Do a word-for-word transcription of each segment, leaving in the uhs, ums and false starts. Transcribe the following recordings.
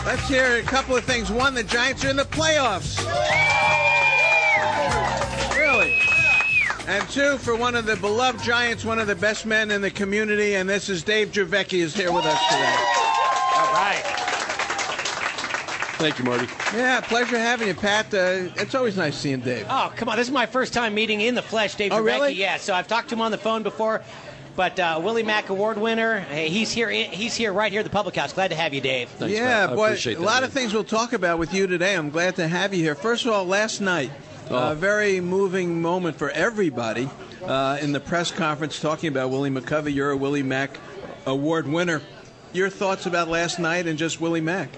Let's hear a couple of things. One, the Giants are in the playoffs. Really? And two, for one of the beloved Giants, one of the best men in the community, and this is Dave Dravecky is here with us today. All right. Thank you, Marty. Yeah, pleasure having you, Pat. Uh, it's always nice seeing Dave. Oh, come on. This is my first time meeting in the flesh, Dave Oh, Dravecky. really? Yeah, so I've talked to him on the phone before. But uh, Willie Mack Award winner, hey, he's here. He's here right here at the Public House. Glad to have you, Dave. Thanks, yeah, Pat. I boy, appreciate a that, lot man. of things we'll talk about with you today. I'm glad to have you here. First of all, last night, a Oh. uh, very moving moment for everybody uh, in the press conference talking about Willie McCovey. You're a Willie Mack Award winner. Your thoughts about last night and just Willie Mack?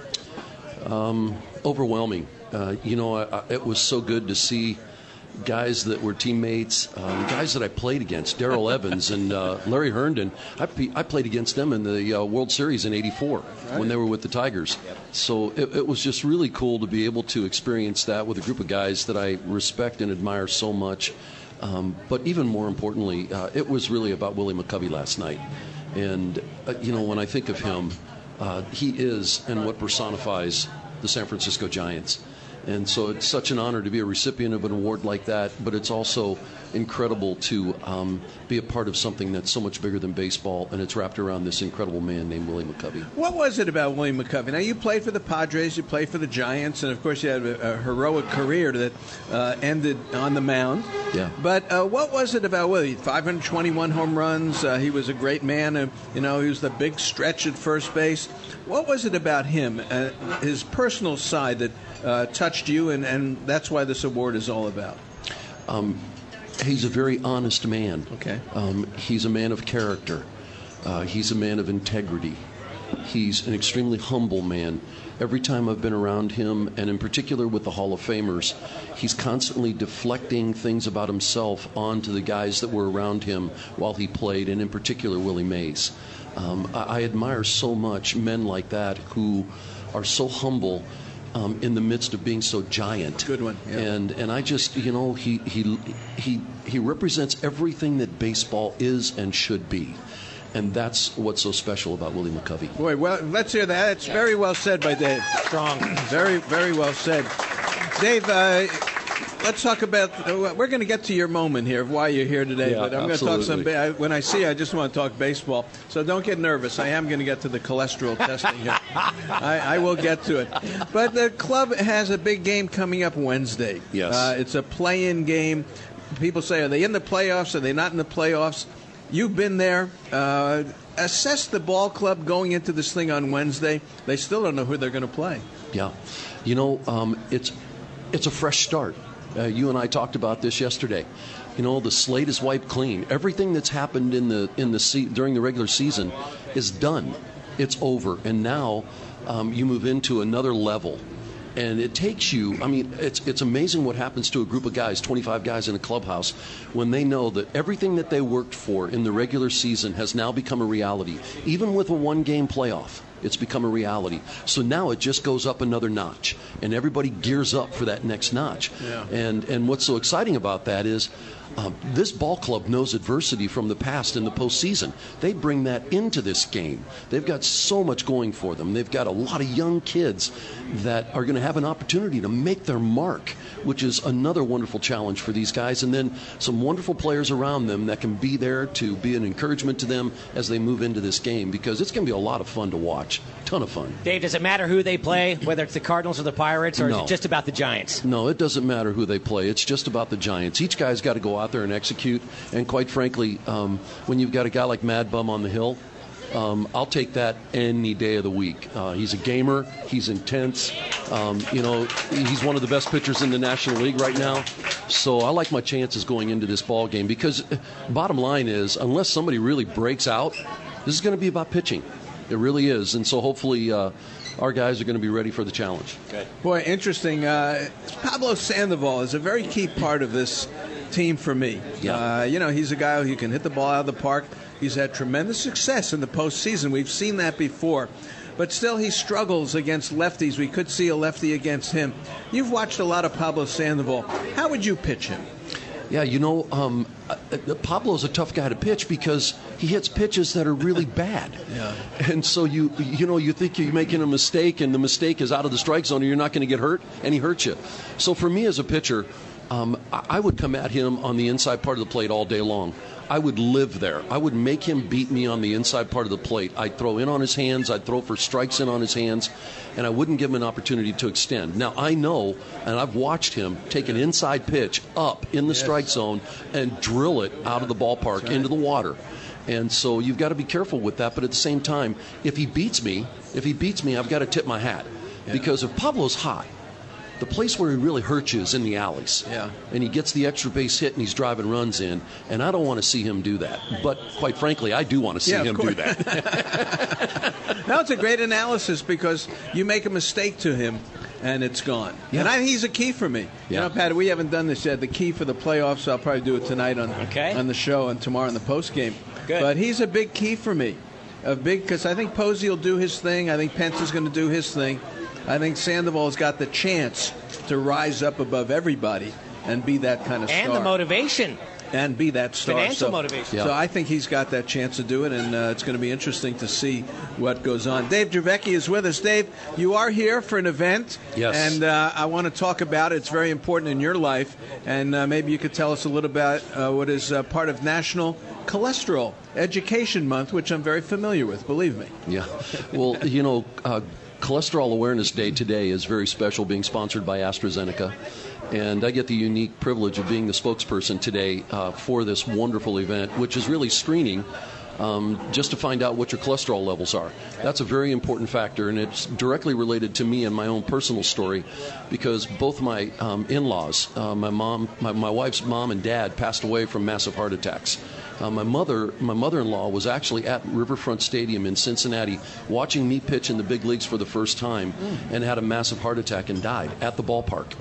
Um, overwhelming. Uh, you know, I, I, it was so good to see guys that were teammates, um, guys that I played against, Darrell Evans and uh, Larry Herndon. I, pe- I played against them in the uh, World Series in eighty-four right. when they were with the Tigers. So it, it was just really cool to be able to experience that with a group of guys that I respect and admire so much. Um, but even more importantly, uh, it was really about Willie McCovey last night. And, uh, you know, when I think of him, uh, he is and what personifies the San Francisco Giants. And so it's such an honor to be a recipient of an award like that, but it's also incredible to um, be a part of something that's so much bigger than baseball, and it's wrapped around this incredible man named Willie McCovey. What was it about Willie McCovey? Now, you played for the Padres, you played for the Giants, and of course you had a, a heroic career that uh, ended on the mound. Yeah. But uh, what was it about Willie? five hundred twenty-one home runs, uh, he was a great man, uh, you know, he was the big stretch at first base. What was it about him, uh, his personal side, that uh, touched you, and, and that's why this award is all about? Um, he's a very honest man. Okay. Um, he's a man of character. Uh, he's a man of integrity. He's an extremely humble man. Every time I've been around him, and in particular with the Hall of Famers, he's constantly deflecting things about himself onto the guys that were around him while he played, and in particular Willie Mays. Um, I, I admire so much men like that who are so humble um, in the midst of being so giant. Good one. Yeah. And and I just, you know, he he he he represents everything that baseball is and should be. And that's what's so special about Willie McCovey. Boy, well, let's hear that. It's very well said by Dave. Strong. Very, very well said. Dave, uh, let's talk about, uh, we're going to get to your moment here of why you're here today. Yeah, but I'm going to talk some, absolutely. I, when I see you, I just want to talk baseball. So don't get nervous. I am going to get to the cholesterol testing here. I, I will get to it. But the club has a big game coming up Wednesday. Yes. Uh, it's a play-in game. People say, are they in the playoffs? Are they not in the playoffs? You've been there. Uh, assess the ball club going into this thing on Wednesday. They still don't know who they're going to play. Yeah. You know, um, it's it's a fresh start. Uh, you and I talked about this yesterday. You know, the slate is wiped clean. Everything that's happened in the in the se- during the regular season is done. It's over, and now um, you move into another level. And it takes you, I mean, it's it's amazing what happens to a group of guys, twenty-five guys in a clubhouse, when they know that everything that they worked for in the regular season has now become a reality. Even with a one-game playoff, it's become a reality. So now it just goes up another notch, and everybody gears up for that next notch. Yeah. And and what's so exciting about that is um, this ball club knows adversity from the past in the postseason. They bring that into this game. They've got so much going for them. They've got a lot of young kids that are going to have an opportunity to make their mark, which is another wonderful challenge for these guys. And then some wonderful players around them that can be there to be an encouragement to them as they move into this game, because it's going to be a lot of fun to watch. Ton of fun. Dave, does it matter who they play, whether it's the Cardinals or the Pirates, or No. is it just about the Giants? No, it doesn't matter who they play. It's just about the Giants. Each guy's got to go out there and execute. And quite frankly, um, when you've got a guy like Mad Bum on the hill, um, I'll take that any day of the week. Uh, he's a gamer. He's intense. Um, you know, he's one of the best pitchers in the National League right now. So I like my chances going into this ball game, because bottom line is, unless somebody really breaks out, this is going to be about pitching. It really is. And so hopefully uh, our guys are going to be ready for the challenge. Good. Boy, interesting. Uh, Pablo Sandoval is a very key part of this team for me. Yeah. Uh, you know, he's a guy who can hit the ball out of the park. He's had tremendous success in the postseason. We've seen that before. But still, he struggles against lefties. We could see a lefty against him. You've watched a lot of Pablo Sandoval. How would you pitch him? Yeah, you know, um, uh, Pablo's a tough guy to pitch because he hits pitches that are really bad. Yeah. And so you you know, you think you're making a mistake and the mistake is out of the strike zone and you're not going to get hurt, and he hurts you. So for me as a pitcher, um, I, I would come at him on the inside part of the plate all day long. I would live there. I would make him beat me on the inside part of the plate. I'd throw in on his hands. I'd throw for strikes in on his hands, and I wouldn't give him an opportunity to extend. Now, I know, and I've watched him take an inside pitch up in the yes. strike zone and drill it out of the ballpark right. into the water. And so you've got to be careful with that. But at the same time, if he beats me, if he beats me, I've got to tip my hat. Yeah. Because if Pablo's hot, the place where he really hurts you is in the alleys. Yeah. And he gets the extra base hit and he's driving runs in. And I don't want to see him do that. But quite frankly, I do want to see yeah, him do that. No, it's a great analysis because you make a mistake to him and it's gone. Yeah. And I, he's a key for me. Yeah. You know, Pat, we haven't done this yet. The key for the playoffs, I'll probably do it tonight on, okay. on the show and tomorrow in the post game. Good. But he's a big key for me. A big, because I think Posey will do his thing. I think Pence is going to do his thing. I think Sandoval's got the chance to rise up above everybody and be that kind of star. And the motivation. And be that star. Financial so, motivation. Yeah. So I think he's got that chance to do it, and uh, it's going to be interesting to see what goes on. Dave Dravecky is with us. Dave, you are here for an event. Yes. And uh, I want to talk about it. It's very important in your life. And uh, maybe you could tell us a little about uh, what is uh, part of National Cholesterol Education Month, which I'm very familiar with, believe me. Yeah. Well, you know, uh, Cholesterol Awareness Day today is very special, being sponsored by AstraZeneca. And I get the unique privilege of being the spokesperson today uh, for this wonderful event, which is really screening um, just to find out what your cholesterol levels are. That's a very important factor, and it's directly related to me and my own personal story because both my um, in-laws, uh, my mom, my, my wife's mom and dad passed away from massive heart attacks. Uh, my mother, my mother-in-law was actually at Riverfront Stadium in Cincinnati watching me pitch in the big leagues for the first time mm. and had a massive heart attack and died at the ballpark.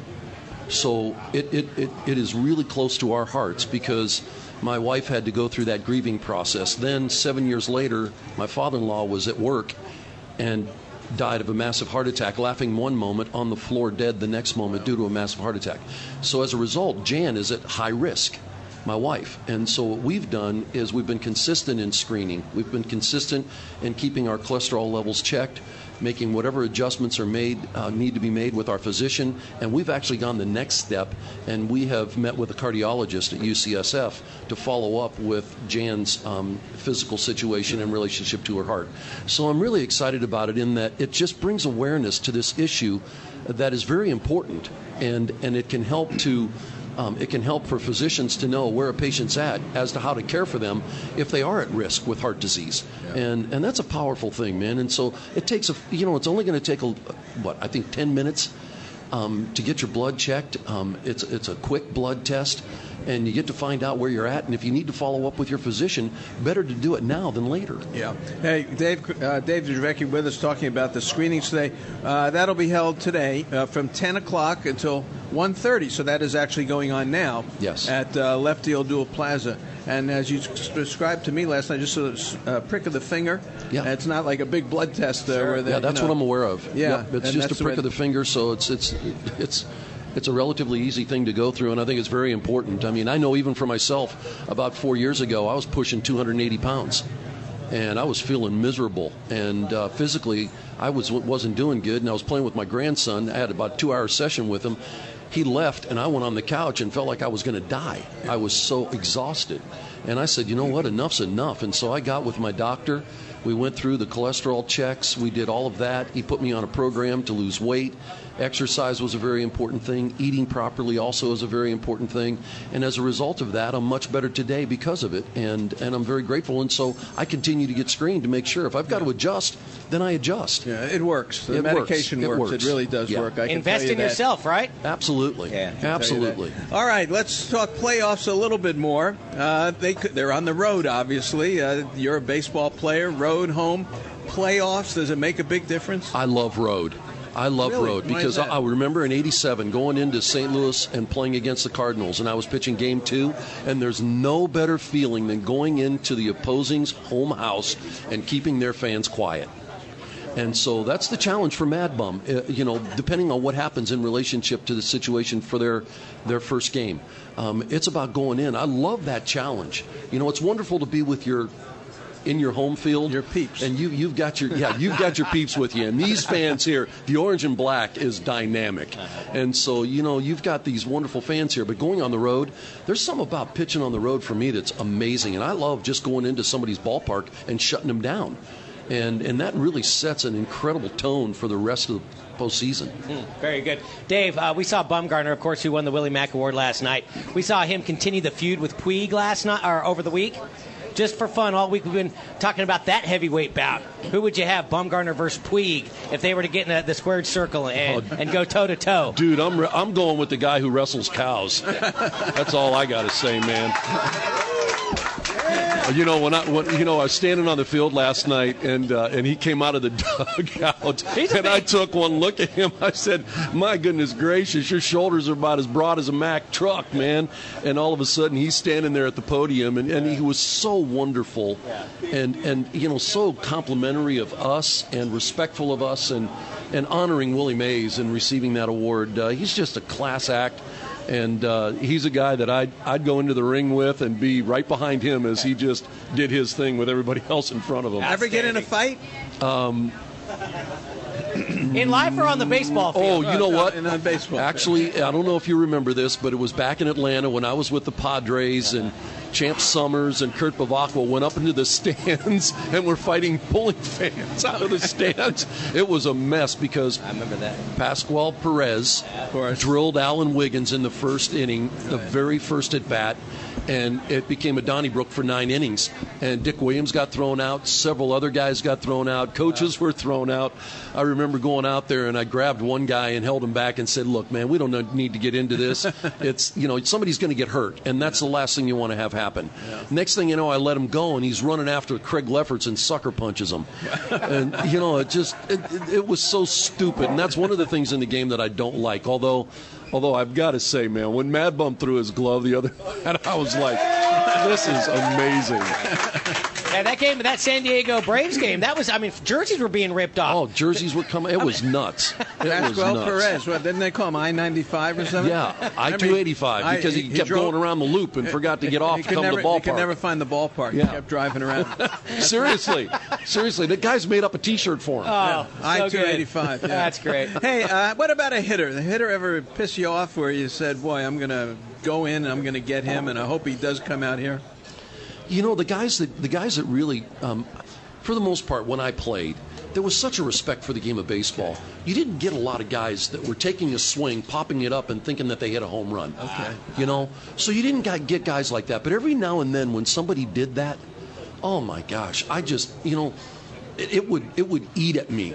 So it, it, it, it is really close to our hearts because my wife had to go through that grieving process. Then seven years later, my father-in-law was at work and died of a massive heart attack, laughing one moment, on the floor dead the next moment due to a massive heart attack. So as a result, Jan is at high risk, my wife. And so what we've done is we've been consistent in screening. We've been consistent in keeping our cholesterol levels checked, making whatever adjustments are made, uh, need to be made with our physician. And we've actually gone the next step, and we have met with a cardiologist at U C S F to follow up with Jan's um, physical situation in relationship to her heart. So I'm really excited about it in that it just brings awareness to this issue that is very important, and, and it can help to Um, it can help for physicians to know where a patient's at as to how to care for them if they are at risk with heart disease. Yeah. And and that's a powerful thing, man. And so it takes, a, you know, it's only going to take, a, what, I think ten minutes um, to get your blood checked. Um, it's, it's a quick blood test, and you get to find out where you're at. And if you need to follow up with your physician, better to do it now than later. Yeah. Hey, Dave, uh, Dave Dravecky with us talking about the screenings today. Uh, that'll be held today uh, from ten o'clock until one thirty. So that is actually going on now. Yes. At uh, Lefty O'Doul Plaza. And as you described to me last night, just a uh, prick of the finger. Yeah. It's not like a big blood test. Uh, sure. where they, yeah, that's you know, what I'm aware of. Yeah. Yep. It's and just a prick of the finger, so it's it's it's. It's a relatively easy thing to go through, and I think it's very important. I mean, I know even for myself, about four years ago, I was pushing two hundred eighty pounds, and I was feeling miserable. And uh, physically, I was, wasn't doing good, and I was playing with my grandson. I had about a two-hour session with him. He left, and I went on the couch and felt like I was going to die. I was so exhausted. And I said, you know what, enough's enough. And so I got with my doctor. We went through the cholesterol checks. We did all of that. He put me on a program to lose weight. Exercise was a very important thing. Eating properly also is a very important thing. And as a result of that, I'm much better today because of it. And and I'm very grateful. And so I continue to get screened to make sure. If I've got to adjust, then I adjust. Yeah, it works. The it medication works. works. It, works. It really does yeah. work. I can Invest tell you in that. yourself, right? Absolutely. Yeah. Absolutely. All right, let's talk playoffs a little bit more. Uh, they could, they're on the road, obviously. Uh, you're a baseball player. Road, home, playoffs. Does it make a big difference? I love road. I love really? road Why because I, I remember in eighty-seven going into Saint Louis and playing against the Cardinals, and I was pitching game two, and there's no better feeling than going into the opposing's home house and keeping their fans quiet. And so that's the challenge for Mad Bum, uh, you know, depending on what happens in relationship to the situation for their their first game. Um, it's about going in. I love that challenge. You know, it's wonderful to be with your in your home field, your peeps, and you you've got your yeah you've got your peeps with you. And these fans here, the orange and black is dynamic, and so you know you've got these wonderful fans here. But going on the road, there's something about pitching on the road for me that's amazing, and I love just going into somebody's ballpark and shutting them down, and and that really sets an incredible tone for the rest of the postseason. Mm, very good. Dave, uh, we saw Bumgarner, of course, who won the Willie Mack Award last night. We saw him continue the feud with Puig last night, or over the week. Just for fun, all week we've been talking about that heavyweight bout. Who would you have, Bumgarner versus Puig, if they were to get in the, the squared circle and, oh, and go toe-to-toe? Dude, I'm, re- I'm going with the guy who wrestles cows. That's all I got to say, man. You know, when I when, you know I was standing on the field last night, and uh, and he came out of the dugout, and I took one look at him. I said, "My goodness gracious, your shoulders are about as broad as a Mack truck, man." And all of a sudden, he's standing there at the podium, and, and he was so wonderful, and and you know, so complimentary of us and respectful of us, and and honoring Willie Mays and receiving that award. Uh, he's just a class act. And uh, he's a guy that I'd, I'd go into the ring with and be right behind him as he just did his thing with everybody else in front of him. Ever get in a fight? Um, in life or on the baseball field? Oh, you know what? In a baseball Actually, I don't know if you remember this, but it was back in Atlanta when I was with the Padres, and Champ Summers and Kurt Bavacqua went up into the stands and were fighting pulling fans out of the stands. It was a mess because I remember that. Pascual Perez drilled Alan Wiggins in the first inning, the very first at bat, and it became a Donnybrook for nine innings. And Dick Williams got thrown out. Several other guys got thrown out. Coaches were thrown out. I remember going out there, and I grabbed one guy and held him back and said, "Look, man, we don't need to get into this. It's, you know, somebody's going to get hurt, and that's the last thing you want to have happen." Yeah. Next thing you know, I let him go, and he's running after Craig Lefferts and sucker punches him. And, you know, it just, it, it, it was so stupid. And that's one of the things in the game that I don't like. Although, although I've got to say, man, when Mad Bum threw his glove the other night, I was like, this is amazing. Yeah, that game, that San Diego Braves game, that was, I mean, jerseys were being ripped off. Oh, jerseys were coming. It was nuts. It was nuts. Perez, what, didn't they call him I ninety-five or something? Yeah, I two eighty-five, because he, he kept drove, going around the loop and forgot to get off to come never, to the ballpark. He could never find the ballpark. Yeah. He kept driving around. Seriously. Seriously. The guy's made up a T-shirt for him. Oh, yeah. so I two eighty-five. Yeah. That's great. Hey, uh, what about a hitter? The hitter ever piss you off where you said, boy, I'm going to go in and I'm going to get him, and I hope he does come out here? You know, the guys that the guys that really, um, for the most part, when I played, there was such a respect for the game of baseball. You didn't get a lot of guys that were taking a swing, popping it up, and thinking that they hit a home run. Okay. You know, so you didn't get guys like that. But every now and then, when somebody did that, oh my gosh, I just, you know, it, it would it would eat at me,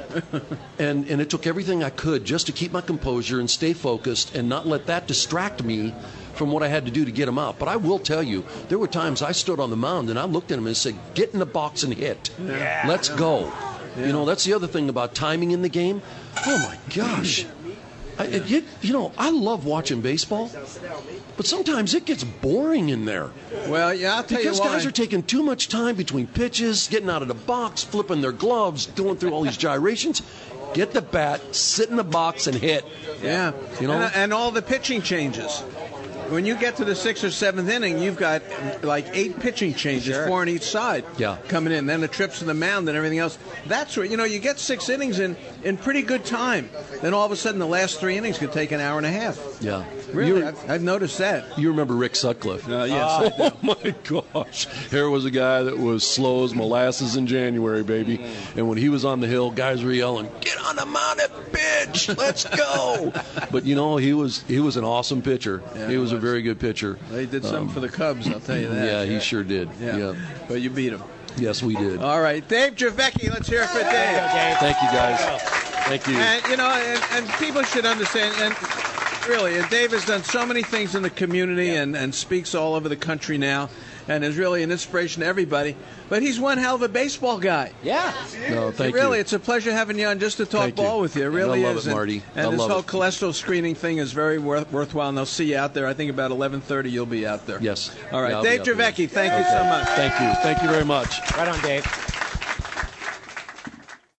and and it took everything I could just to keep my composure and stay focused and not let that distract me from what I had to do to get him out. But I will tell you, there were times I stood on the mound and I looked at him and said, "Get in the box and hit. Yeah. Let's go." Yeah. You know, that's the other thing about timing in the game. Oh my gosh. I, it, you, you know, I love watching baseball, but sometimes it gets boring in there. Well, yeah, I'll tell because you why. Because guys are taking too much time between pitches, getting out of the box, flipping their gloves, going through all these gyrations. Get the bat, sit in the box, and hit. Yeah, you know, and, and all the pitching changes. When you get to the sixth or seventh inning, you've got like eight pitching changes, sure. four on each side, yeah. coming in. Then the trips to the mound and everything else. That's where, you know, you get six innings in, in pretty good time. Then all of a sudden, the last three innings could take an hour and a half. Yeah. Really, I've, I've noticed that. You remember Rick Sutcliffe? Uh, yes. Oh, my gosh. Here was a guy that was slow as molasses in January, baby. Mm. And when he was on the hill, guys were yelling, "Get on the mound and pitch! Let's go!" But, you know, he was he was an awesome pitcher. Yeah, he was, was a very good pitcher. They did something um, for the Cubs, I'll tell you that. Yeah, he sure did. Yeah. yeah. But you beat him. Yes, we did. All right. Dave Javecki, let's hear it for Dave. Dave. Thank you, guys. Thank you. And, you know, and, and people should understand, and really, and Dave has done so many things in the community yeah. and, and speaks all over the country now and is really an inspiration to everybody. But he's one hell of a baseball guy. Yeah. No, thank really, you. Really, it's a pleasure having you on just to talk thank ball you. with you. It really I love is. It, Marty. And, and I this love whole it. cholesterol screening thing is very worth, worthwhile, and they'll see you out there. I think about eleven thirty you'll be out there. Yes. All right. Yeah, Dave Javecki, thank you so much. Thank you. Thank you very much. Right on, Dave.